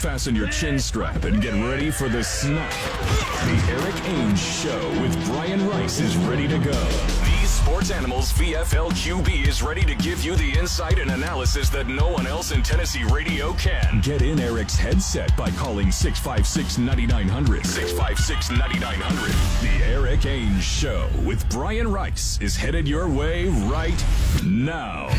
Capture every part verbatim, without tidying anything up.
Fasten your chin strap and get ready for the snap. The Eric Ainge Show with Brian Rice is ready to go. The Sports Animals V F L Q B is ready to give you the insight and analysis that no one else in Tennessee radio can. Get in Eric's headset by calling six five six, nine nine hundred. six five six, nine nine hundred. The Eric Ainge Show with Brian Rice is headed your way right now.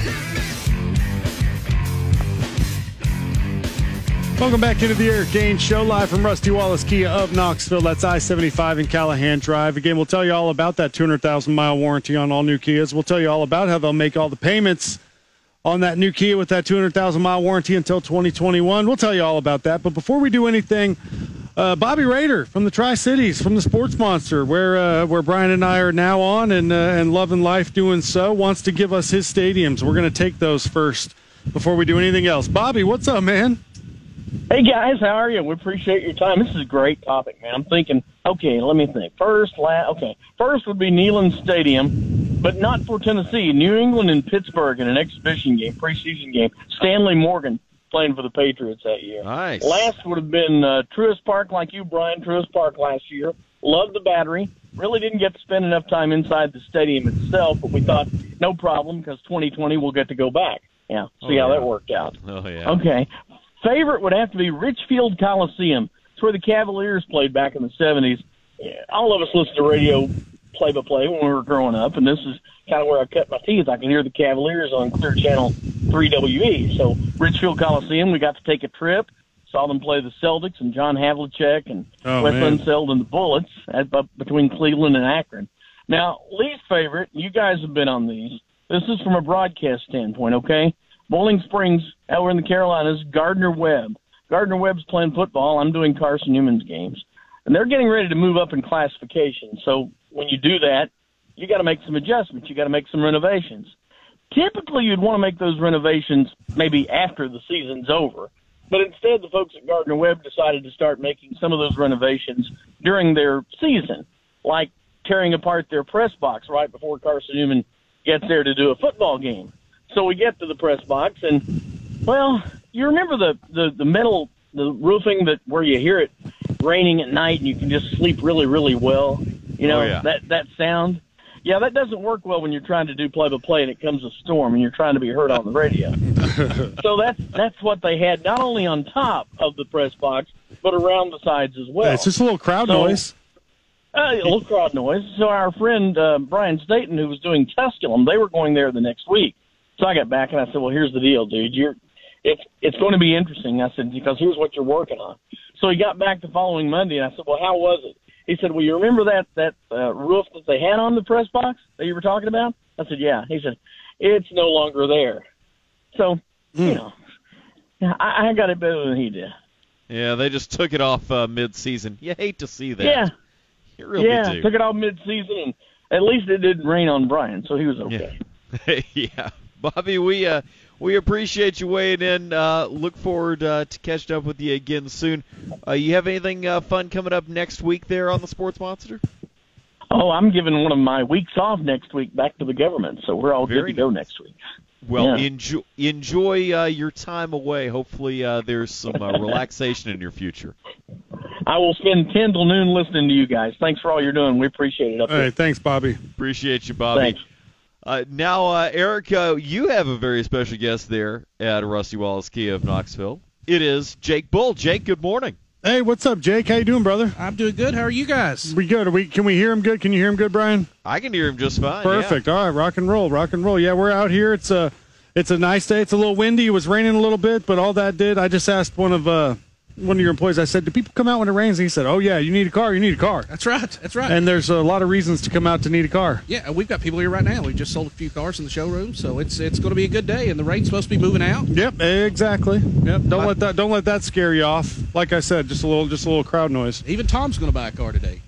Welcome back into the Eric Ainge Show, live from Rusty Wallace Kia of Knoxville. That's I seventy-five and Callahan Drive. Again, we'll tell you all about that two hundred thousand mile warranty on all new Kias. We'll tell you all about how they'll make all the payments on that new Kia with that two hundred thousand mile warranty until twenty twenty-one. We'll tell you all about that. But before we do anything, uh, Bobby Rader from the Tri-Cities, from the Sports Monster, where uh, where Brian and I are now on and, uh, and loving life doing so, wants to give us his stadiums. We're going to take those first before we do anything else. Bobby, what's up, man? Hey, guys, how are you? We appreciate your time. This is a great topic, man. I'm thinking, okay, let me think. First, la- okay, first would be Neyland Stadium, but not for Tennessee. New England and Pittsburgh in an exhibition game, preseason game. Stanley Morgan playing for the Patriots that year. Nice. Last would have been uh, Truist Park, like you, Brian, Truist Park last year. Loved the Battery. Really didn't get to spend enough time inside the stadium itself, but we thought, no problem, because twenty twenty we'll get to go back. Yeah, see oh, how yeah. that worked out. Oh, yeah. Okay. Favorite would have to be Richfield Coliseum. It's where the Cavaliers played back in the seventies. All of us listened to radio play-by-play when we were growing up, and this is kind of where I cut my teeth. I can hear the Cavaliers on Clear Channel three W E. So Richfield Coliseum, we got to take a trip, saw them play the Celtics and John Havlicek and oh, Wes man. Unseld and the Bullets at, between Cleveland and Akron. Now, least favorite, you guys have been on these. This is from a broadcast standpoint, okay? Bowling Springs, over in the Carolinas, Gardner-Webb. Gardner-Webb's playing football. I'm doing Carson Newman's games. And they're getting ready to move up in classification. So when you do that, you got to make some adjustments. You got to make some renovations. Typically, you'd want to make those renovations maybe after the season's over. But instead, the folks at Gardner-Webb decided to start making some of those renovations during their season, like tearing apart their press box right before Carson Newman gets there to do a football game. So we get to the press box, and, well, you remember the, the, the metal, the roofing that where you hear it raining at night and you can just sleep really, really well? You know, oh, yeah. that, that sound? Yeah, that doesn't work well when you're trying to do play-by-play and it comes a storm and you're trying to be heard on the radio. So that's that's what they had, not only on top of the press box, but around the sides as well. Yeah, it's just a little crowd So- noise. Uh, a little crowd noise. So our friend uh, Brian Staten, who was doing Tusculum, they were going there the next week. So I got back and I said, well, here's the deal, dude. You're, it's it's going to be interesting. I said, because here's what you're working on. So he got back the following Monday, and I said, well, how was it? He said, well, you remember that, that uh, roof that they had on the press box that you were talking about? I said, yeah. He said, it's no longer there. So, Mm. you know, I, I got it better than he did. Yeah, they just took it off uh, mid-season. You hate to see that. Yeah. You really yeah, do. took it off mid-season, and at least it didn't rain on Brian, so he was okay. Yeah. yeah. Bobby, we uh, we appreciate you weighing in. Uh, look forward uh, to catching up with you again soon. Uh, you have anything uh, fun coming up next week there on the Sports Monster? Oh, I'm giving one of my weeks off next week back to the government, so we're all Very good to go nice. next week. Well, Yeah. enjoy enjoy uh, your time away. Hopefully uh, there's some uh, relaxation in your future. I will spend ten till noon listening to you guys. Thanks for all you're doing. We appreciate it up All here. right, thanks, Bobby. Appreciate you, Bobby. Thanks. Uh, now, uh, Eric, uh, you have a very special guest there at Rusty Wallace Kia of Knoxville. It is Jake Bull. Jake, good morning. Hey, what's up, Jake? How you doing, brother? I'm doing good. How are you guys? We good? Are we, can we hear him good? Can you hear him good, Brian? I can hear him just fine. Perfect. All right, rock and roll, rock and roll. Yeah, we're out here. It's a, it's a nice day. It's a little windy. It was raining a little bit, but all that did, I just asked one of uh, one of your employees. I said, "Do people come out when it rains?" And he said, "Oh yeah, you need a car. You need a car." That's right. That's right. And there's a lot of reasons to come out to need a car. yeah, we've got people here right now. We just sold a few cars in the showroom, so it's it's going to be a good day. And the rain's supposed to be moving out. Yep, exactly. Yep. Don't I- let that don't let that scare you off. Like I said, just a little just a little crowd noise. Even Tom's going to buy a car today.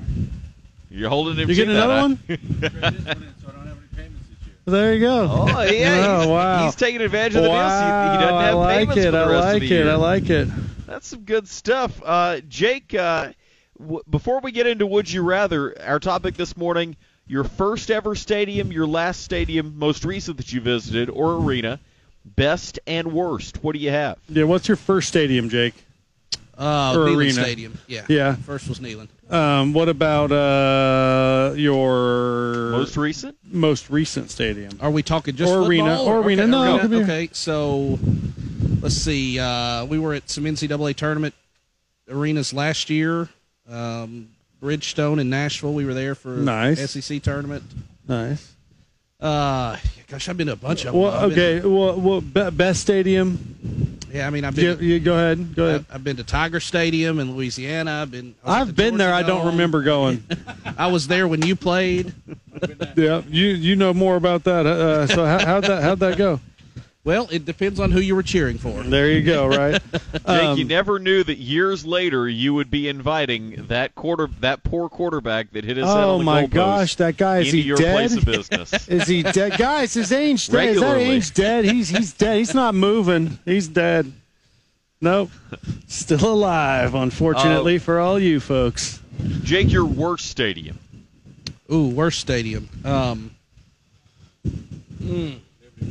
You're holding him You to getting that, another huh? one? There you go. Oh, yeah. Oh, he's, wow. he's taking advantage of the Wow, deal. He, he doesn't have I like payments it. for the I rest like of the it. year. I like it. That's some good stuff. Uh, Jake, uh, w- before we get into Would You Rather, our topic this morning, your first ever stadium, your last stadium, most recent that you visited, or arena, best and worst. What do you have? Yeah. What's your first stadium, Jake? Uh, Or Neyland arena. Stadium. Yeah. Yeah. First was Neyland. Um, what about uh, your Most recent? most recent stadium? Are we talking just Or football? arena. Or arena. Okay, No, it could be- Okay, so let's see. Uh, we were at some N C double A tournament arenas last year. Um, Bridgestone in Nashville. We were there for Nice. S E C tournament. Nice. Uh, gosh, I've been to a bunch of them. Well, I've been- okay. Well, well, be- best stadium. yeah, I mean, I've You, been. you go ahead. Go ahead. I've, I've been to Tiger Stadium in Louisiana. I've been. I was at I've the been there. I Georgia don't Dome. remember going. I was there when you played. Yeah, you you know more about that. Uh, so how, how'd that how'd that go? Well, it depends on who you were cheering for. There you go. Right. Jake, Um, you never knew that years later you would be inviting that quarter, that poor quarterback that hit his head Oh on the my goalpost gosh, that guy is into he your dead? place of business. Is he dead? Guys, is Ainge dead? Is that Regularly. Ainge dead? He's he's dead. He's not moving. He's dead. Nope. Still alive, unfortunately Uh, for all you folks. Jake, your worst stadium. Ooh, worst stadium. Um, mm,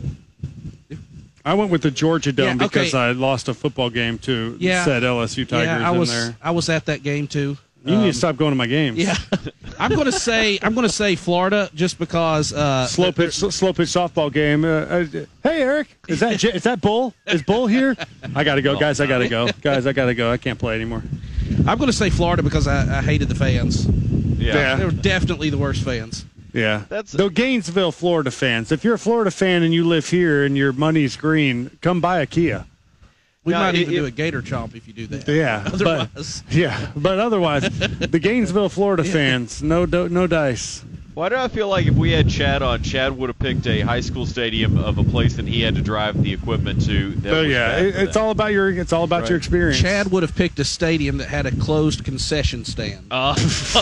I went with the Georgia Dome Yeah, okay. because I lost a football game to Yeah. said L S U Tigers yeah, I in was there. I was at that game too. You need Um, to stop going to my games. Yeah, I'm going to say I'm going to say Florida just because uh, Slow pitch, slow pitch softball game. Uh, uh, hey, Eric, is that J- is that Bull? Is Bull here? I gotta go, guys. I gotta go, guys. I gotta go. I can't play anymore. I'm going to say Florida because I, I hated the fans. Yeah. They were definitely the worst fans. Yeah, That's- the Gainesville, Florida fans. If you're a Florida fan and you live here and your money's green, come buy a Kia. We Now, might it- even it- do a Gator Chomp if you do that. Yeah, Otherwise, but yeah, but otherwise, the Gainesville, Florida fans, no, do, no dice. Why do I feel like if we had Chad on, Chad would have picked a high school stadium of a place that he had to drive the equipment to? That So was yeah, bad it, for it's them. all about your, it's all about Right. your experience. Chad would have picked a stadium that had a closed concession stand. Uh,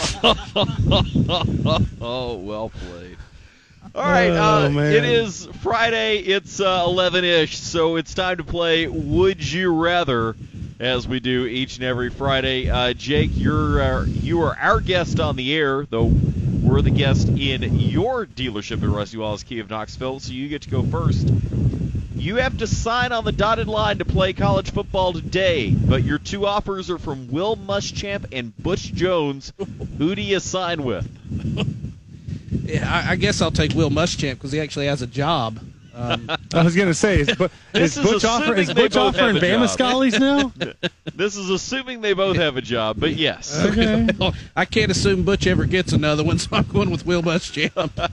oh, well played. All right, Oh, uh, man. it is Friday. It's uh, eleven-ish, so it's time to play Would You Rather, as we do each and every Friday. Uh, Jake, you're uh, you are our guest on the air, though we're the guest in your dealership at Rusty Wallace Kia of Knoxville, so you get to go first. You have to sign on the dotted line to play college football today, but your two offers are from Will Muschamp and Butch Jones. Who do you sign with? Yeah, I, I guess I'll take Will Muschamp because he actually has a job. Um, I was gonna say, is, Bu- This is is Butch offer, assuming is they Butch both have offering a Bama job. Scullies now? This is assuming they both have a job, but yes. Okay. I can't assume Butch ever gets another one, so I'm going with Will Muschamp.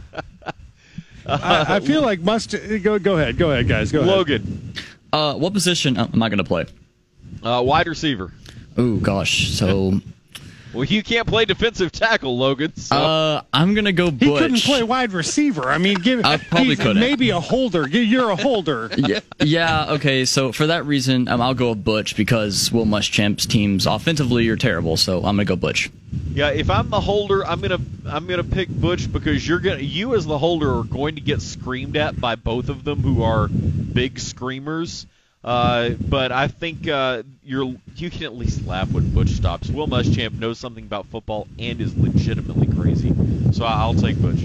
I, I feel like must go. Go ahead. Go ahead, guys. Go ahead. Logan, Uh, what position am I going to play? uh, wide receiver. Oh gosh, so Well, you can't play defensive tackle, Logan. So. uh, I'm going to go Butch. He couldn't play wide receiver. I mean, give I probably he's couldn't. maybe a holder. You're a holder. Yeah, yeah, okay. So for that reason, um, I'll go with Butch because Will Muschamp's teams offensively are terrible. So I'm going to go Butch. Yeah, if I'm the holder, I'm gonna I'm gonna pick Butch because you're gonna you as the holder are going to get screamed at by both of them, who are big screamers. Uh, but I think uh, you're you can at least laugh when Butch stops. Will Muschamp knows something about football and is legitimately crazy, so I'll take Butch.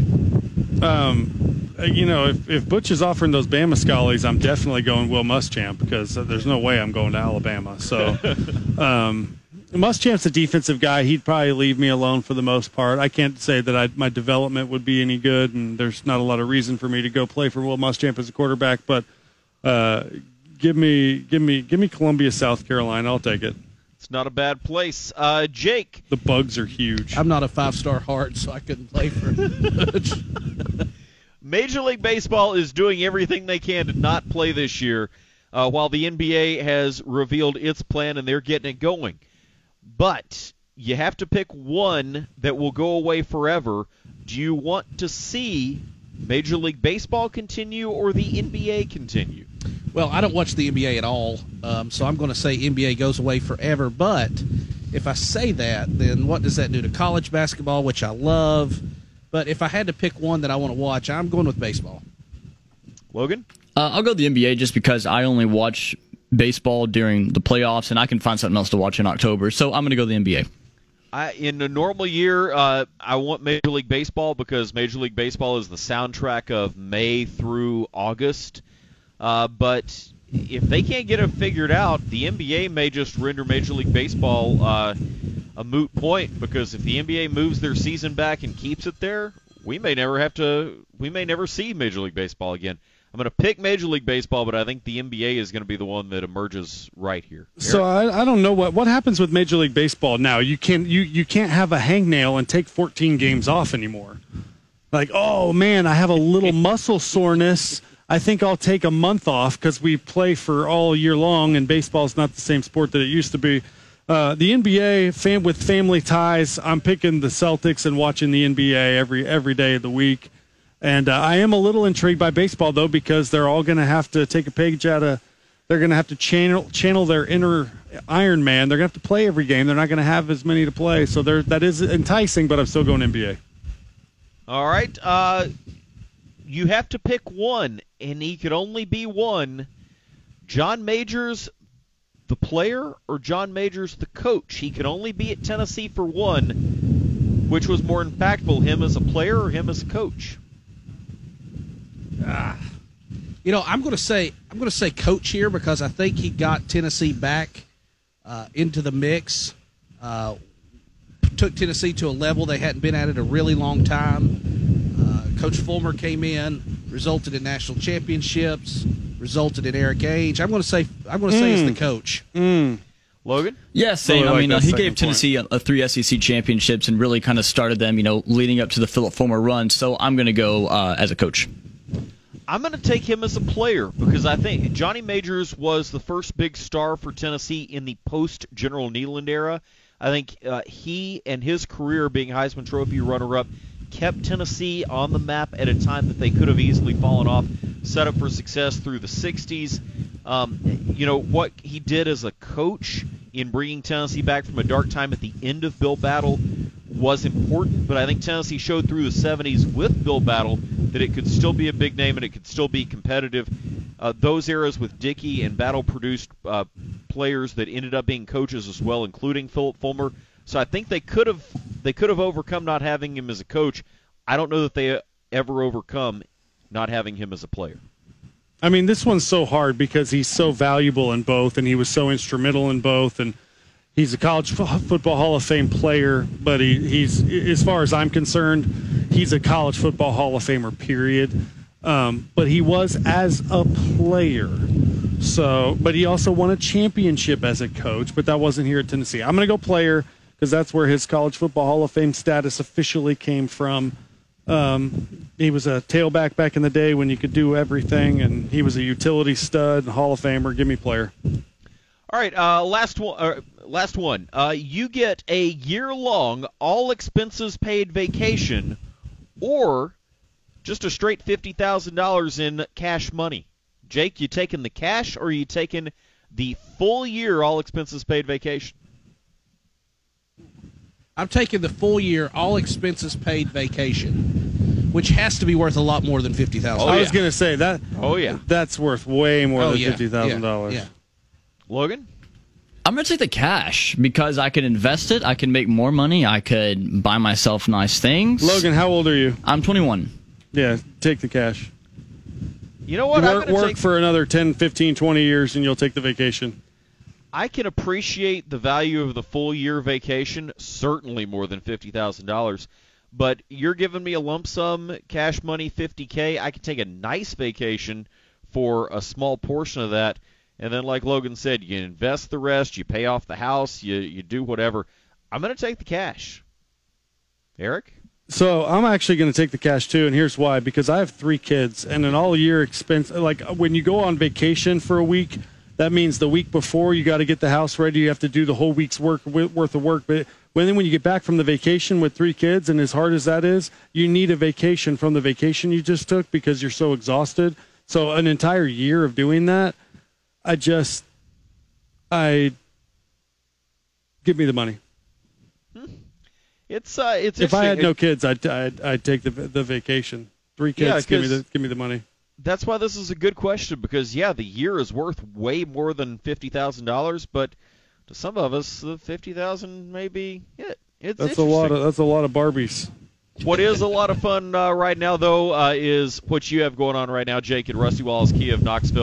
Um, you know, if, if Butch is offering those Bama Scullies, I'm definitely going Will Muschamp because uh, there's no way I'm going to Alabama. So, um, Muschamp's a defensive guy. He'd probably leave me alone for the most part. I can't say that I, my development would be any good, and there's not a lot of reason for me to go play for Will Muschamp as a quarterback. But uh, give me, give me, give me Columbia, South Carolina. I'll take it. It's not a bad place. Uh, Jake, The bugs are huge. I'm not a five-star heart, so I couldn't play for Butch. Major League Baseball is doing everything they can to not play this year, uh, while the N B A has revealed its plan and they're getting it going. But you have to pick one that will go away forever. Do you want to see Major League Baseball continue or the N B A continue? Well, I don't watch the N B A at all, um, so I'm going to say N B A goes away forever. But if I say that, then what does that do to college basketball, which I love? But if I had to pick one that I want to watch, I'm going with baseball. Logan? Uh, I'll go the N B A just because I only watch baseball during the playoffs, and I can find something else to watch in October. So I'm going to go the N B A. I, in a normal year, uh, I want Major League Baseball because Major League Baseball is the soundtrack of May through August. Uh, but if they can't get it figured out, the N B A may just render Major League Baseball uh, a moot point, because if the N B A moves their season back and keeps it there, we may never have to. We may never see Major League Baseball again. I'm going to pick Major League Baseball, but I think the N B A is going to be the one that emerges right here. Eric? So I, I don't know what what happens with Major League Baseball now. You can you you can't have a hangnail and take fourteen games off anymore. Like, oh man, I have a little muscle soreness. I think I'll take a month off because we play for all year long, and baseball's not the same sport that it used to be. Uh, the N B A, fam- with family ties, I'm picking the Celtics and watching the N B A every every day of the week. And uh, I am a little intrigued by baseball, though, because they're all going to have to take a page out of – they're going to have to channel channel their inner Iron Man. They're going to have to play every game. They're not going to have as many to play. So that is enticing, but I'm still going N B A. All right. Uh, you have to pick one, and he could only be one. John Majors, the player, or John Majors, the coach? He could only be at Tennessee for one. Which was more impactful, him as a player or him as a coach? Ah. You know, I'm going to say I'm going to say coach here, because I think he got Tennessee back uh, into the mix. Uh, took Tennessee to a level they hadn't been at in a really long time. Uh, Coach Fulmer came in, resulted in national championships, resulted in Eric Ainge. I'm going to say I'm going to say Mm. it's the coach. Mm. Logan? Yeah, same. Really I like mean, that uh, he second gave Tennessee a, a three S E C championships and really kind of started them, you know, leading up to the Philip Fulmer run. So I'm going to go uh, as a coach. I'm going to take him as a player, because I think Johnny Majors was the first big star for Tennessee in the post-General Neyland era. I think uh, he and his career being Heisman Trophy runner-up kept Tennessee on the map at a time that they could have easily fallen off, set up for success through the sixties. Um, you know, what he did as a coach in bringing Tennessee back from a dark time at the end of Bill Battle was important, but I think Tennessee showed through the seventies with Bill Battle that it could still be a big name and it could still be competitive. Uh, those eras with Dickey and Battle produced uh, players that ended up being coaches as well, including Philip Fulmer. So I think they could have they could have overcome not having him as a coach. I don't know that they ever overcome not having him as a player. I mean, this one's so hard because he's so valuable in both, and he was so instrumental in both, and he's a college f- football Hall of Fame player, but he, he's, as far as I'm concerned, he's a college football Hall of Famer, period. Um, but he was as a player. So, but he also won a championship as a coach, but that wasn't here at Tennessee. I'm going to go player because that's where his college football Hall of Fame status officially came from. Um, he was a tailback back in the day when you could do everything, and he was a utility stud, Hall of Famer. Give me player. All right, uh, last one. Uh, last one. Uh, you get a year-long, all-expenses-paid vacation, or just a straight fifty thousand dollars in cash money. Jake, you taking the cash, or are you taking the full year, all-expenses-paid vacation? I'm taking the full year, all expenses paid vacation, which has to be worth a lot more than fifty thousand dollars. I was going to say that. Oh, yeah. That's worth way more Oh, than yeah, fifty thousand dollars. yeah, yeah. Logan? I'm going to take the cash because I can invest it. I can make more money. I could buy myself nice things. Logan, how old are you? I'm twenty-one. Yeah, take the cash. You know what? You I'm work, gonna work take, for another ten, fifteen, twenty years, and you'll take the vacation. I can appreciate the value of the full year vacation, certainly more than fifty thousand dollars. But you're giving me a lump sum, cash money, fifty K. I can take a nice vacation for a small portion of that. And then, like Logan said, you invest the rest, you pay off the house, you, you do whatever. I'm going to take the cash. Eric? So I'm actually going to take the cash too, and here's why. Because I have three kids, and an all-year expense. Like when you go on vacation for a week, that means the week before you got to get the house ready. You have to do the whole week's work worth of work. But when then when you get back from the vacation with three kids, and as hard as that is, you need a vacation from the vacation you just took because you're so exhausted. So an entire year of doing that, I just, I give me the money. It's uh, it's If I had interesting. no kids, I'd, I'd I'd take the the vacation. Three kids, Yeah, give me 'cause- the give me the money. That's why this is a good question, because, yeah, the year is worth way more than fifty thousand dollars, but to some of us, the fifty thousand dollars may be it. It's That's a lot interesting. of that's a lot of Barbies. What is a lot of fun uh, right now, though, uh, is what you have going on right now, Jake, at Rusty Wallace Kia of Knoxville.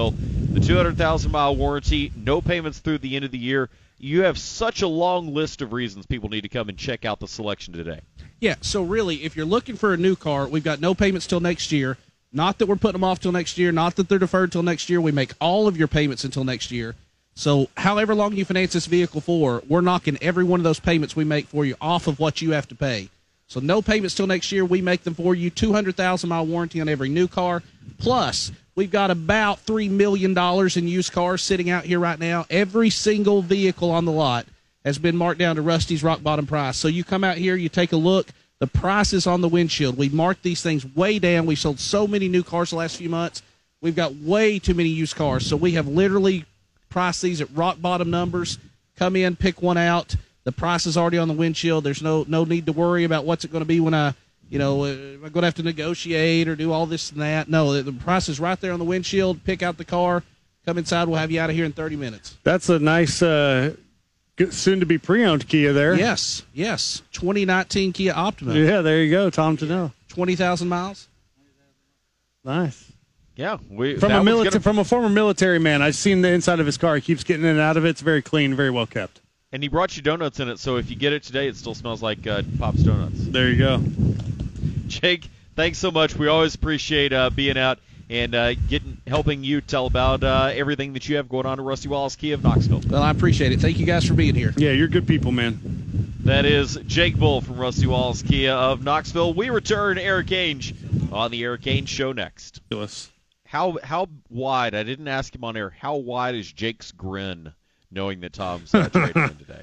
the two hundred thousand mile warranty, no payments through the end of the year. You have such a long list of reasons people need to come and check out the selection today. Yeah, so really, if you're looking for a new car, we've got no payments till next year. Not that we're putting them off till next year, not that they're deferred till next year. We make all of your payments until next year. So however long you finance this vehicle for, we're knocking every one of those payments we make for you off of what you have to pay. So no payments till next year. We make them for you. two hundred thousand mile warranty on every new car. Plus, we've got about three million dollars in used cars sitting out here right now. Every single vehicle on the lot has been marked down to Rusty's rock bottom price. So you come out here, you take a look. The price is on the windshield. We marked these things way down. We sold so many new cars the last few months. We've got way too many used cars. So we have literally priced these at rock bottom numbers. Come in, pick one out. The price is already on the windshield. There's no no need to worry about what's it going to be when I, you know, uh, am I going to have to negotiate or do all this and that. No, the, the price is right there on the windshield. Pick out the car. Come inside. We'll have you out of here in thirty minutes. That's a nice, uh, soon-to-be pre-owned Kia there. Yes, yes. twenty nineteen Kia Optima. Yeah, there you go, Tom Tadell. twenty thousand miles. Nice. Yeah, we From a military, gonna... from a former military man, I've seen the inside of his car. He keeps getting in and out of it. It's very clean, very well kept. And he brought you donuts in it, so if you get it today, it still smells like uh, Pop's Donuts. There you go. Jake, thanks so much. We always appreciate uh, being out and uh, getting helping you tell about uh, everything that you have going on at Rusty Wallace Kia of Knoxville. Well, I appreciate it. Thank you guys for being here. Yeah, you're good people, man. That is Jake Bull from Rusty Wallace Kia of Knoxville. We return Eric Ainge on the Eric Ainge Show next. How how wide, I didn't ask him on air, how wide is Jake's grin knowing that Tom's uh, trading in today?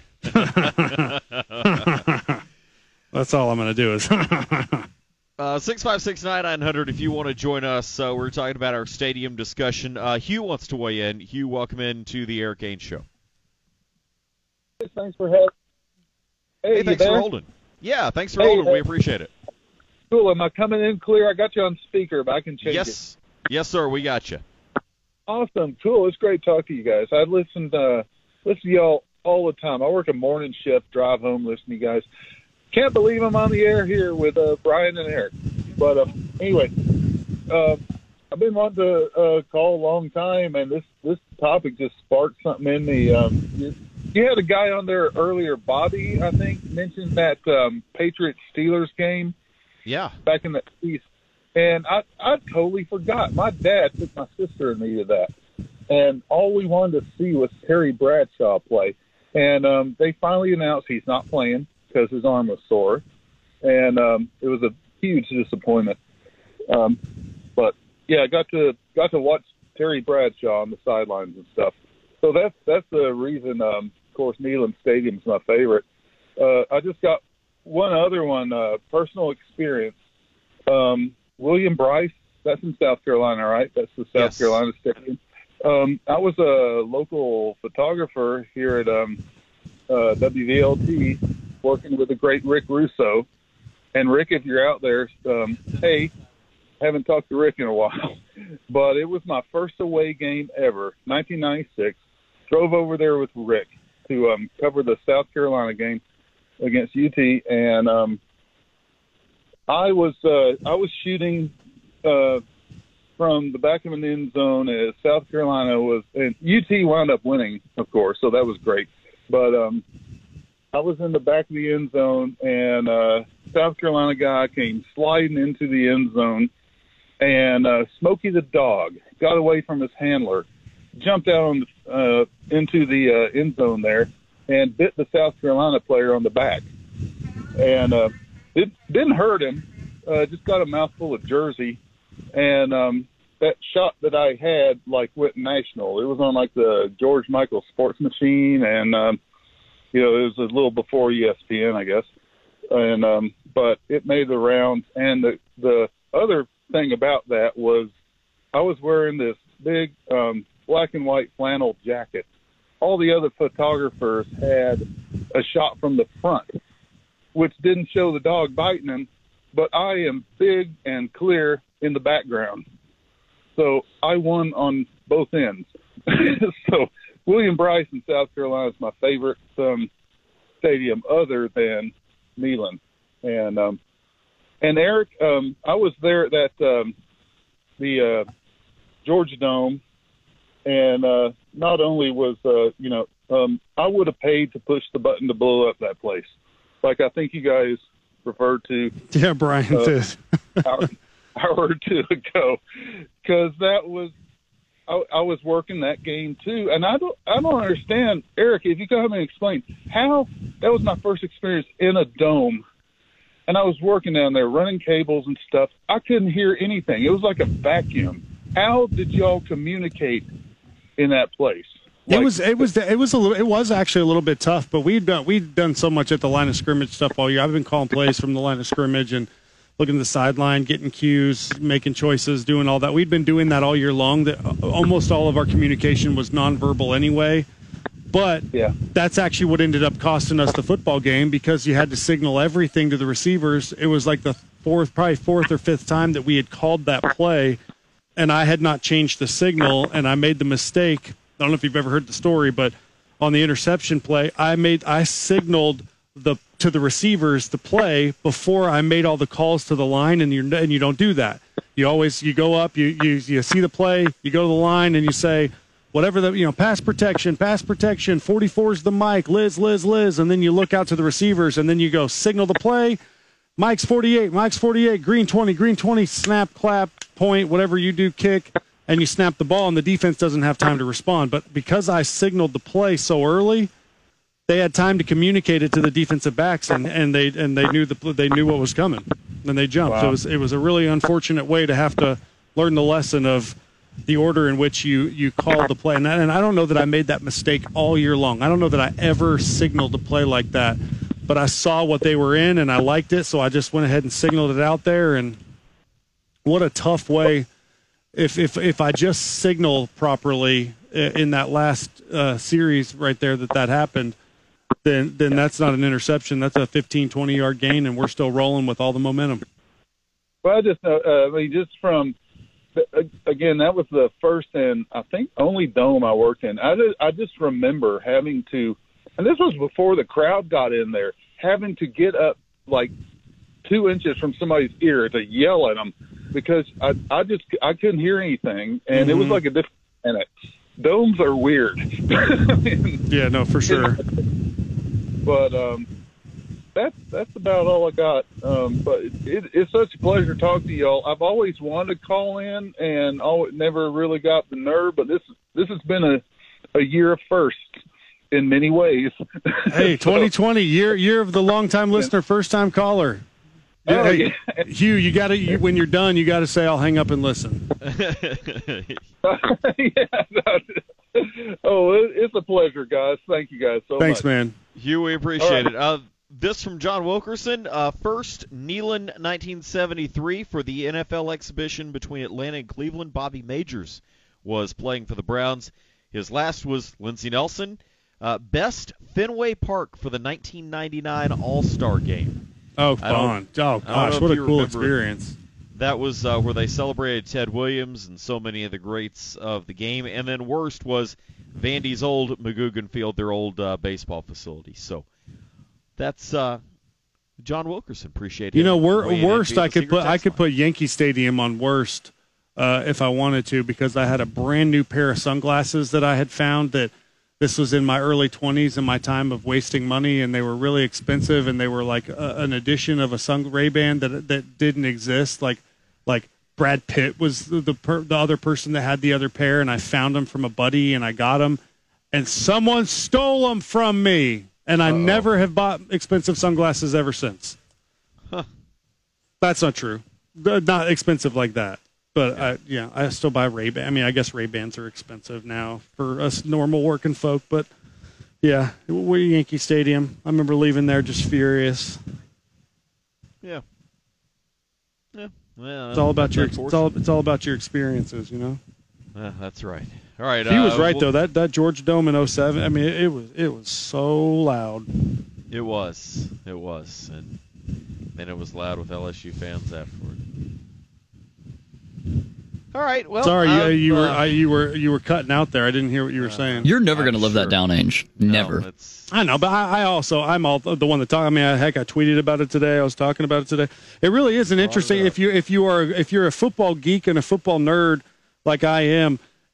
That's all I'm going to do is... uh, six five six, nine nine hundred if you want to join us. Uh, we're talking about our stadium discussion. Uh, Hugh wants to weigh in. Hugh, welcome into the Eric Ainge Show. Thanks for having Hey, hey thanks there? for holding. Yeah, thanks for hey, holding. Hey. We appreciate it. Cool. Am I coming in clear? I got you on speaker, but I can change yes. it. Yes. Yes, sir. We got you. Awesome. Cool. It's great to talk to you guys. I listen to, listen to y'all all the time. I work a morning shift, drive home, listen to you guys. Can't believe I'm on the air here with uh, Brian and Eric. But uh, anyway, uh, I've been wanting to uh, call a long time, and this, this topic just sparked something in me. Um, you, you had a guy on there earlier, Bobby, I think, mentioned that um, Patriots-Steelers game. Yeah. Back in the East. And I, I totally forgot. My dad took my sister and me to that. And all we wanted to see was Terry Bradshaw play. And um, they finally announced he's not playing because his arm was sore. And um, it was a huge disappointment. Um, but, yeah, I got to got to watch Terry Bradshaw on the sidelines and stuff. So that's, that's the reason, um, of course, Neyland Stadium's my favorite. Uh, I just got one other one, uh, personal experience. Um, William Bryce, that's in South Carolina, right? That's the South yes. Carolina Stadium. Um, I was a local photographer here at um, uh, W V L T working with the great Rick Russo. And, Rick, if you're out there, um, hey, haven't talked to Rick in a while. But it was my first away game ever, nineteen ninety-six. Drove over there with Rick to um, cover the South Carolina game against U T, and um, I was uh, I was shooting uh, from the back of an end zone as South Carolina was, and U T wound up winning, of course, so that was great. But um, I was in the back of the end zone, and uh, South Carolina guy came sliding into the end zone, and uh, Smokey the dog got away from his handler, jumped out on the, uh, into the uh, end zone there, and bit the South Carolina player on the back. And uh, it didn't hurt him, uh, just got a mouthful of jersey. And um, that shot that I had, like, went national. It was on, like, the George Michael Sports Machine, and, um, you know, it was a little before E S P N, I guess. And um, but it made the rounds. And the, the other thing about that was I was wearing this big um, black and white flannel jacket. All the other photographers had a shot from the front, which didn't show the dog biting him, but I am big and clear in the background. So I won on both ends. So William Bryce in South Carolina is my favorite um, stadium other than Neyland. And um, and Eric, um, I was there at that um, the uh, Georgia Dome, And uh, not only was, uh, you know, um, I would have paid to push the button to blow up that place. Like I think you guys referred to. Yeah, Brian uh, did. hour, hour or two ago. Because that was, I, I was working that game too. And I don't, I don't understand, Eric, if you come and explain how, that was my first experience in a dome. And I was working down there running cables and stuff. I couldn't hear anything. It was like a vacuum. How did y'all communicate in that place? Like, it was it was it was a little it was actually a little bit tough, but we'd done we'd done so much at the line of scrimmage stuff all year. I've been calling plays from the line of scrimmage and looking at the sideline, getting cues, making choices, doing all that. We'd been doing that all year long. That almost all of our communication was nonverbal anyway. But yeah. that's actually what ended up costing us the football game because you had to signal everything to the receivers. It was like the fourth, probably fourth or fifth time that we had called that play, and I had not changed the signal, and I made the mistake. I don't know if you've ever heard the story, but on the interception play, I made I signaled the to the receivers the play before I made all the calls to the line, and you and you don't do that. You always you go up, you you you see the play, you go to the line, and you say, whatever the, you know, pass protection, pass protection, forty-four is the Mike, Liz, Liz, Liz, and then you look out to the receivers, and then you go signal the play, Mike's forty-eight, Mike's forty-eight, green twenty, green twenty, snap, clap, point, whatever you do, kick, and you snap the ball, and the defense doesn't have time to respond. But because I signaled the play so early, they had time to communicate it to the defensive backs, and, and they and they knew the they knew what was coming, and they jumped. Wow. So it was it was a really unfortunate way to have to learn the lesson of the order in which you, you call the play. And I, and I don't know that I made that mistake all year long. I don't know that I ever signaled a play like that. But I saw what they were in, and I liked it, so I just went ahead and signaled it out there. And what a tough way. If if, if I just signal properly in that last uh, series right there that that happened, then then that's not an interception. That's a fifteen, twenty-yard gain, and we're still rolling with all the momentum. Well, I just know, uh, I mean, just from – again, that was the first and I think only dome I worked in. I just, I just remember having to, and this was before the crowd got in there, having to get up like two inches from somebody's ear to yell at them because I, I just I couldn't hear anything, and mm-hmm. it was like a different planet. Domes are weird. I mean, yeah, no, for sure. But um, that's that's about all I got. Um, but it, it, it's such a pleasure to talk to y'all. I've always wanted to call in, and always, never really got the nerve. But this this has been a, a year of firsts in many ways. Hey, twenty twenty year year of the long time listener, first time caller. Oh, hey, yeah. Hugh, you got to you, when you're done, you got to say, "I'll hang up and listen." yeah, oh, it, it's a pleasure, guys. Thank you guys so Thanks, much. man. Hugh, we appreciate right. it. Uh, this from John Wilkerson. Uh, first, Neyland, nineteen seventy-three, for the N F L exhibition between Atlanta and Cleveland, Bobby Majors was playing for the Browns. His last was Lindsey Nelson. Uh, best Fenway Park for the nineteen ninety-nine All-Star Game. Oh, fun. Oh, gosh, what a cool experience. That was uh, where they celebrated Ted Williams and so many of the greats of the game. And then worst was Vandy's old McGugan Field, their old uh, baseball facility. So that's uh, John Wilkerson. Appreciate it. You know, wor- worst I could put I could put Yankee Stadium on worst uh, if I wanted to, because I had a brand new pair of sunglasses that I had found that this was in my early twenties in my time of wasting money, and they were really expensive, and they were like a, an edition of a sun Ray-Ban that that didn't exist. Like like Brad Pitt was the the, per, the other person that had the other pair, and I found them from a buddy, and I got them, and someone stole them from me, and I Uh-oh. never have bought expensive sunglasses ever since. Huh. That's not true. They're not expensive like that. But, I, yeah, I still buy Ray-Ban. I mean, I guess Ray-Bans are expensive now for us normal working folk. But, yeah, we're Yankee Stadium. I remember leaving there just furious. Yeah. Yeah. Well, it's all about your it's all, it's all about your experiences, you know? Yeah, that's right. All right. He uh, was right, we'll, though. That that Georgia Dome in oh seven, I mean, it, it was it was so loud. It was. It was. And then it was loud with L S U fans afterward. All right. Well, sorry, um, you, you uh, were I, you were you were cutting out there. I didn't hear what you were uh, saying. You're never going to I'm live sure. that down, Ainge. Never. No, I know, but I, I also I'm all the one that talk. I mean, I, heck, I tweeted about it today. I was talking about it today. It really is an interesting. If you if you are if you're a football geek and a football nerd like I am,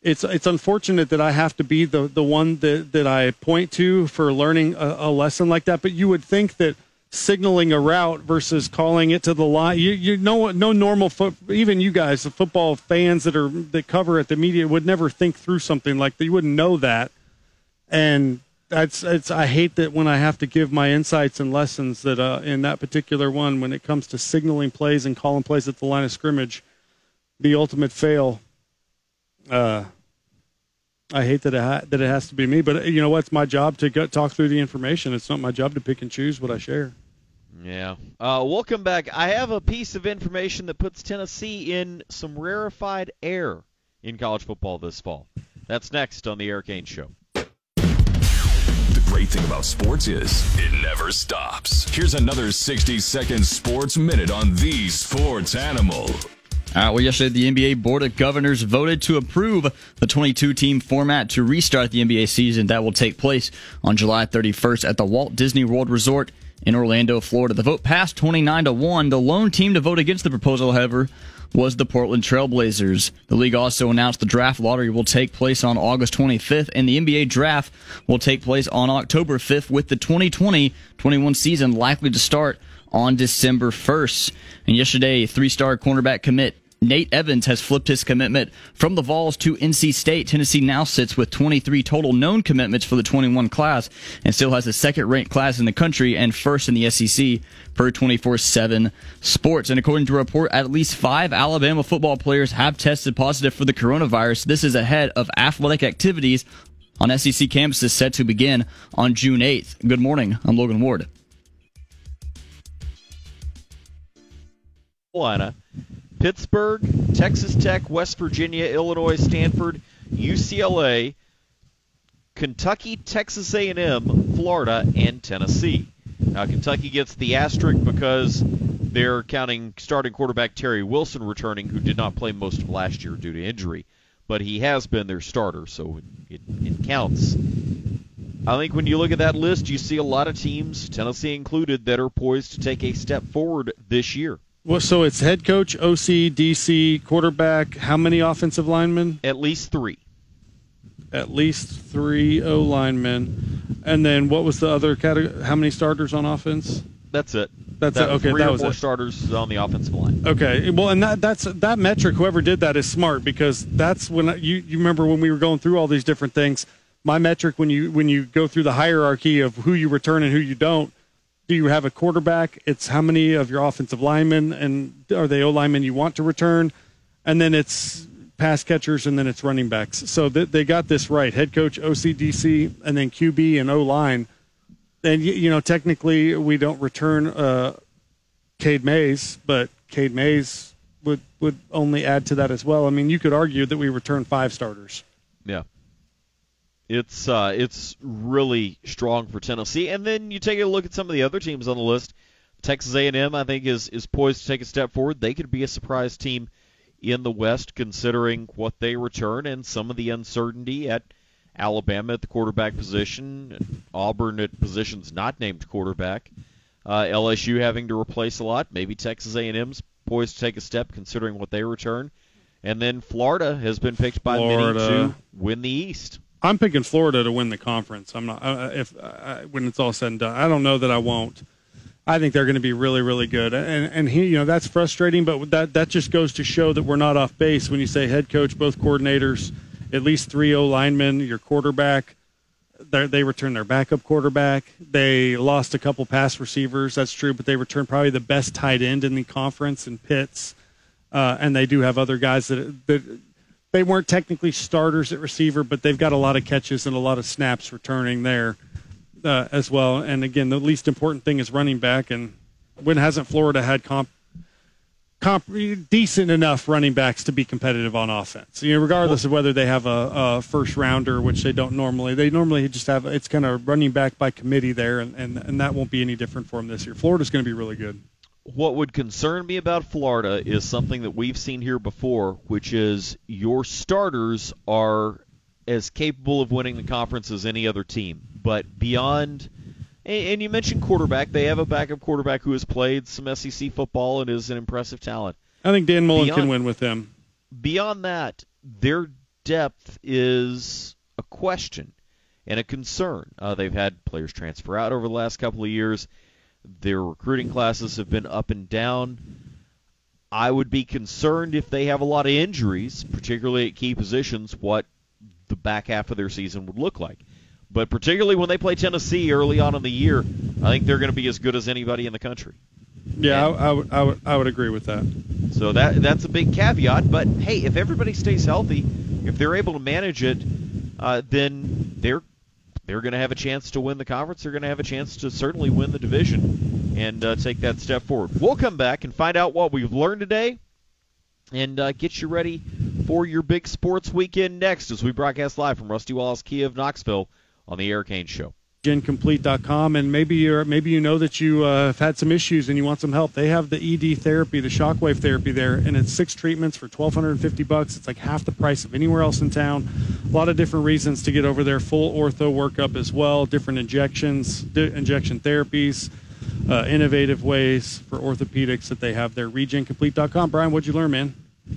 it's it's unfortunate that I have to be the, the one that, that I point to for learning a, a lesson like that. But you would think that signaling a route versus calling it to the line, you you know, no normal foot, even you guys, the football fans that are that cover it, the media would never think through something like that. You wouldn't know that, and that's it's. I hate that when I have to give my insights and lessons that uh, in that particular one, when it comes to signaling plays and calling plays at the line of scrimmage, the ultimate fail. Uh, I hate that it ha- that it has to be me, but you know what? It's my job to go- talk through the information. It's not my job to pick and choose what I share. Yeah. Uh, welcome back. I have a piece of information that puts Tennessee in some rarefied air in college football this fall. That's next on the Eric Ainge Show. The great thing about sports is it never stops. Here's another sixty-second sports minute on the Sports Animal. All right, well, yesterday the N B A Board of Governors voted to approve the twenty-two team format to restart the N B A season. That will take place on July thirty-first at the Walt Disney World Resort in Orlando, Florida. The vote passed twenty-nine to one. The lone team to vote against the proposal, however, was the Portland Trailblazers. The league also announced the draft lottery will take place on August twenty-fifth, and the N B A draft will take place on October fifth, with the twenty twenty twenty-one season likely to start on December first. And yesterday, three-star cornerback commit Nate Evans has flipped his commitment from the Vols to N C State. Tennessee now sits with twenty-three total known commitments for the twenty-one class and still has the second-ranked class in the country and first in the S E C per twenty-four seven Sports. And according to a report, at least five Alabama football players have tested positive for the coronavirus. This is ahead of athletic activities on S E C campuses set to begin on June eighth. Good morning. I'm Logan Ward. Carolina, Pittsburgh, Texas Tech, West Virginia, Illinois, Stanford, U C L A, Kentucky, Texas A and M, Florida, and Tennessee. Now, Kentucky gets the asterisk because they're counting starting quarterback Terry Wilson returning, who did not play most of last year due to injury. But he has been their starter, so it, it, it counts. I think when you look at that list, you see a lot of teams, Tennessee included, that are poised to take a step forward this year. Well, so it's head coach, O C, D C, quarterback. How many offensive linemen? At least three. At least three O linemen. And then what was the other category? How many starters on offense? That's it. That's that, it. Okay, three that or was more it. starters on the offensive line. Okay, well, and that that's that metric. Whoever did that is smart, because that's when I, you you remember when we were going through all these different things. My metric, when you when you go through the hierarchy of who you return and who you don't. Do you have a quarterback? It's how many of your offensive linemen, and are they O linemen you want to return? And then it's pass catchers, and then it's running backs. So th- they got this right. Head coach, O C D C, and then Q B and O-line. And, you, you know, technically we don't return uh, Cade Mays, but Cade Mays would, would only add to that as well. I mean, you could argue that we return five starters. Yeah. It's uh, it's really strong for Tennessee. And then you take a look at some of the other teams on the list. Texas A and M, I think, is, is poised to take a step forward. They could be a surprise team in the West, considering what they return and some of the uncertainty at Alabama at the quarterback position, and Auburn at positions not named quarterback, uh, L S U having to replace a lot. Maybe Texas A and M's poised to take a step considering what they return. And then Florida has been picked by Florida. many to win the East. I'm picking Florida to win the conference. I'm not uh, if uh, when it's all said and done. I don't know that I won't. I think they're going to be really, really good. And and he, you know, that's frustrating, but that that just goes to show that we're not off base when you say head coach, both coordinators, at least three O linemen, your quarterback. They return their backup quarterback. They lost a couple pass receivers. That's true, but they returned probably the best tight end in the conference in Pitts. Uh, and they do have other guys that that. They weren't technically starters at receiver, but they've got a lot of catches and a lot of snaps returning there uh, as well. And, again, the least important thing is running back. And when hasn't Florida had comp, comp, decent enough running backs to be competitive on offense? You know, regardless of whether they have a, a first-rounder, which they don't normally. They normally just have – it's kind of running back by committee there, and, and, and that won't be any different for them this year. Florida's going to be really good. What would concern me about Florida is something that we've seen here before, which is your starters are as capable of winning the conference as any other team. But beyond, and you mentioned quarterback, they have a backup quarterback who has played some S E C football and is an impressive talent. I think Dan Mullen beyond, can win with them. Beyond that, their depth is a question and a concern. Uh, they've had players transfer out over the last couple of years. Their recruiting classes have been up and down. I would be concerned if they have a lot of injuries, particularly at key positions, what the back half of their season would look like. But particularly when they play Tennessee early on in the year, I think they're going to be as good as anybody in the country. Yeah, And I, I, would, I, would, I would agree with that. So that that's a big caveat. But, hey, if everybody stays healthy, if they're able to manage it, uh, then they're they're going to have a chance to win the conference. They're going to have a chance to certainly win the division and uh, take that step forward. We'll come back and find out what we've learned today and uh, get you ready for your big sports weekend next as we broadcast live from Rusty Wallace Kia of Knoxville on the Eric Haynes Show. gen complete dot com, and maybe you're maybe you know that you uh, have had some issues and you want some help. They have the E D therapy, the shockwave therapy there, and it's six treatments for twelve fifty bucks. It's like half the price of anywhere else in town. A lot of different reasons to get over there. Full ortho workup as well, different injections, di- injection therapies, uh, innovative ways for orthopedics that they have there. regen complete dot com. Brian, what'd you learn, man?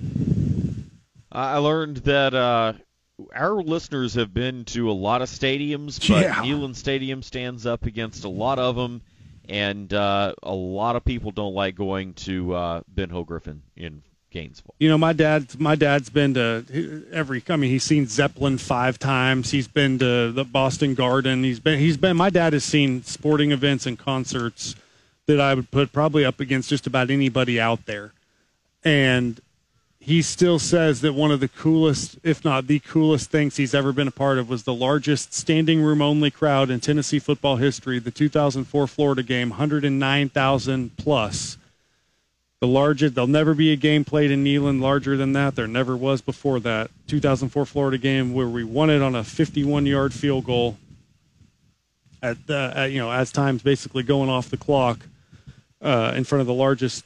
I learned that uh, our listeners have been to a lot of stadiums, but Yeah. Neyland Stadium stands up against a lot of them, and uh, a lot of people don't like going to uh, Ben Hill Griffin in Gainesville. You know, my dad, my dad's been to every. I mean, he's seen Zeppelin five times. He's been to the Boston Garden. He's been. He's been. My dad has seen sporting events and concerts that I would put probably up against just about anybody out there, and he still says that one of the coolest, if not the coolest things he's ever been a part of was the largest standing room only crowd in Tennessee football history, the two thousand four Florida game, one hundred nine thousand plus. The largest, there'll never be a game played in Neyland larger than that. There never was before that. two thousand four Florida game where we won it on a fifty-one yard field goal at, uh, at you know, as time's basically going off the clock uh, in front of the largest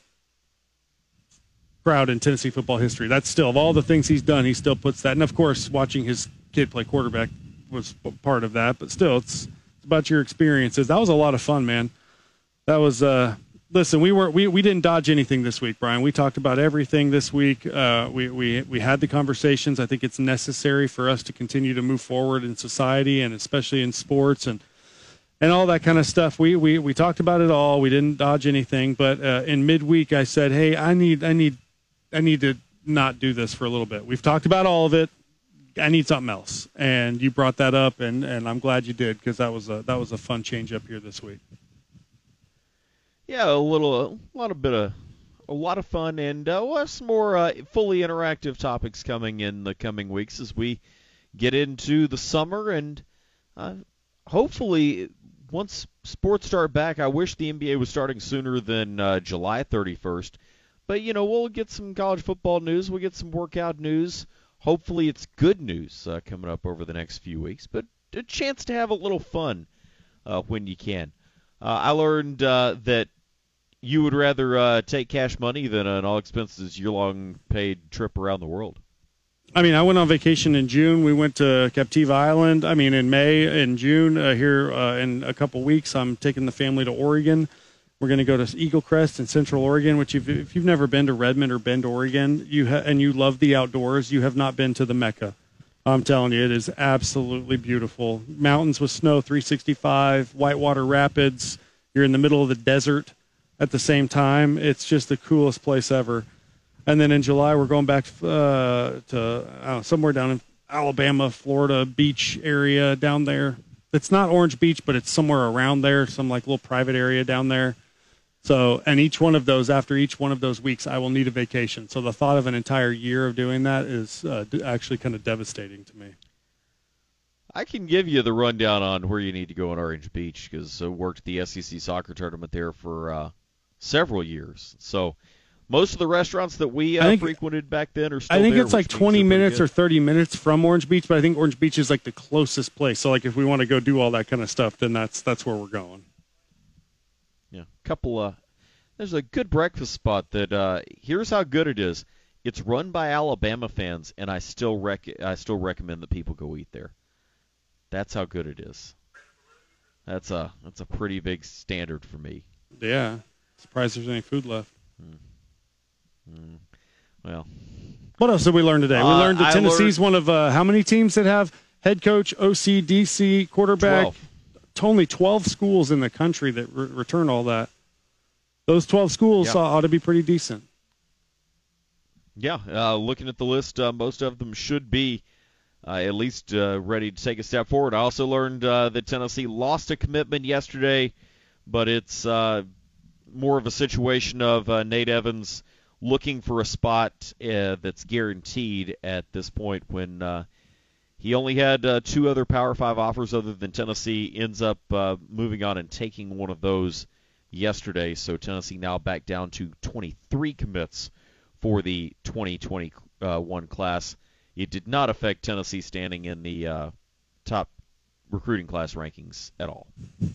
crowd in Tennessee football history. That's still, of all the things he's done, he still puts that. And, of course, watching his kid play quarterback was part of that. But still, it's, it's about your experiences. That was a lot of fun, man. That was, uh, listen, we, were, we, we didn't dodge anything this week, Brian. We talked about everything this week. Uh, we, we, we had the conversations. I think it's necessary for us to continue to move forward in society and especially in sports and and all that kind of stuff. We, we, we talked about it all. We didn't dodge anything. But uh, in midweek, I said, hey, I need I need – I need to not do this for a little bit. We've talked about all of it. I need something else. And you brought that up, and, and I'm glad you did because that was a that was a fun change up here this week. Yeah, a little, a lot of bit of, a lot of fun, and uh, we'll have some more uh, fully interactive topics coming in the coming weeks as we get into the summer, and uh, hopefully once sports start back. I wish the N B A was starting sooner than uh, July thirty-first. But, you know, we'll get some college football news. We'll get some workout news. Hopefully it's good news uh, coming up over the next few weeks. But a chance to have a little fun uh, when you can. Uh, I learned uh, that you would rather uh, take cash money than an all-expenses year-long paid trip around the world. I mean, I went on vacation in June. We went to Captiva Island. I mean, in May, in June, uh, here uh, in a couple weeks, I'm taking the family to Oregon. We're going to go to Eagle Crest in Central Oregon, which if, if you've never been to Redmond or Bend, Oregon, you ha- and you love the outdoors, you have not been to the Mecca. I'm telling you, it is absolutely beautiful. Mountains with snow, three sixty-five, whitewater rapids. You're in the middle of the desert at the same time. It's just the coolest place ever. And then in July, we're going back uh, to I don't know, somewhere down in Alabama, Florida, beach area down there. It's not Orange Beach, but it's somewhere around there, some like little private area down there. So, and each one of those, after each one of those weeks, I will need a vacation. So the thought of an entire year of doing that is uh, actually kind of devastating to me. I can give you the rundown on where you need to go in Orange Beach because I worked the S E C soccer tournament there for uh, several years. So most of the restaurants that we uh, think, frequented back then are still I think there, it's like twenty minutes or thirty minutes from Orange Beach, but I think Orange Beach is like the closest place. So like if we want to go do all that kind of stuff, then that's that's where we're going. Yeah, couple. Uh, there's a good breakfast spot that. Uh, here's how good it is. It's run by Alabama fans, and I still rec- I still recommend that people go eat there. That's how good it is. That's a that's a pretty big standard for me. Yeah, surprised there's any food left. Mm. Mm. Well, what else did we learn today? We Uh, learned that I Tennessee's learned- one of uh, how many teams that have head coach, O C, D C, quarterback? twelve. Only twelve schools in the country that re- return all that. Those twelve schools Yep. ought to be pretty decent. Yeah, uh, looking at the list, uh, most of them should be uh, at least uh, ready to take a step forward. I also learned uh, that Tennessee lost a commitment yesterday, but it's uh, more of a situation of uh, Nate Evans looking for a spot uh, that's guaranteed at this point when uh, he only had uh, two other Power Five offers other than Tennessee, ends up uh, moving on and taking one of those yesterday. So Tennessee now back down to twenty-three commits for the twenty twenty-one class. It did not affect Tennessee standing in the uh, top recruiting class rankings at all.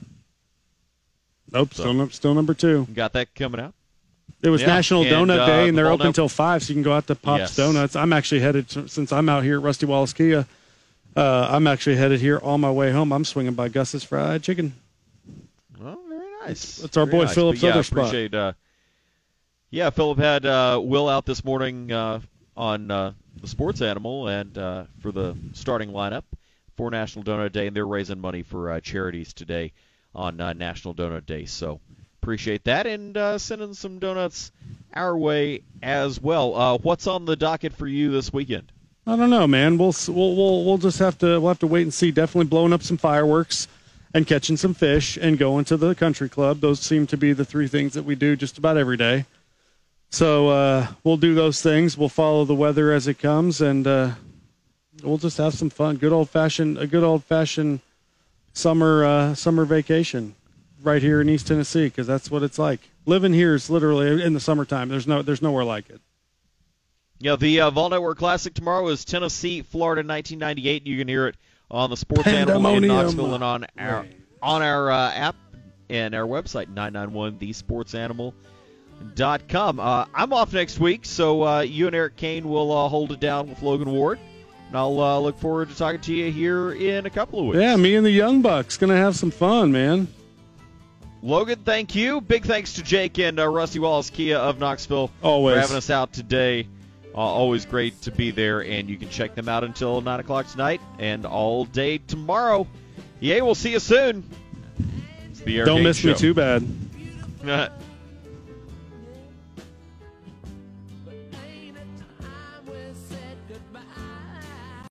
Nope, So- still, num- still number two. Got that coming out? It was Yeah, National and, Donut uh, Day, and the they're ball open now- until five, so you can go out to Pop's Yes. Donuts. I'm actually headed, to, since I'm out here at Rusty Wallace Kia, uh, I'm actually headed here on my way home. I'm swinging by Gus's Fried Chicken. Well, very nice. That's our Very boy nice. Philip's But yeah, other spot. appreciate, uh, yeah, Philip had uh, Will out this morning uh, on uh, the Sports Animal and uh, for the starting lineup for National Donut Day, and they're raising money for uh, charities today on uh, National Donut Day. So appreciate that, and uh, sending some donuts our way as well. Uh, what's on the docket for you this weekend? I don't know, man. We'll s- we'll we'll we'll just have to we'll have to wait and see. Definitely blowing up some fireworks and catching some fish and going to the country club. Those seem to be the three things that we do just about every day. So uh, we'll do those things. We'll follow the weather as it comes, and uh, we'll just have some fun. Good old fashioned a good old fashioned summer uh, summer vacation right here in East Tennessee, because that's what it's like. Living here is literally in the summertime. There's no there's nowhere like it. Yeah, the uh, Vol Network Classic tomorrow is Tennessee, Florida, nineteen ninety-eight. You can hear it on the Sports Animal in Pandemonium. Knoxville and on our on our uh, app and our website, nine nine one the sports animal dot com. Uh, I'm off next week, so uh, you and Eric Kane will uh, hold it down with Logan Ward, and I'll uh, look forward to talking to you here in a couple of weeks. Yeah, me and the Young Bucks gonna have some fun, man. Logan, thank you. Big thanks to Jake and uh, Rusty Wallace Kia of Knoxville Always. for having us out today. Uh, always great to be there, and you can check them out until nine o'clock tonight and all day tomorrow. Yeah, we'll see you soon. It's the Eric Don't Haynes miss me Show. too bad.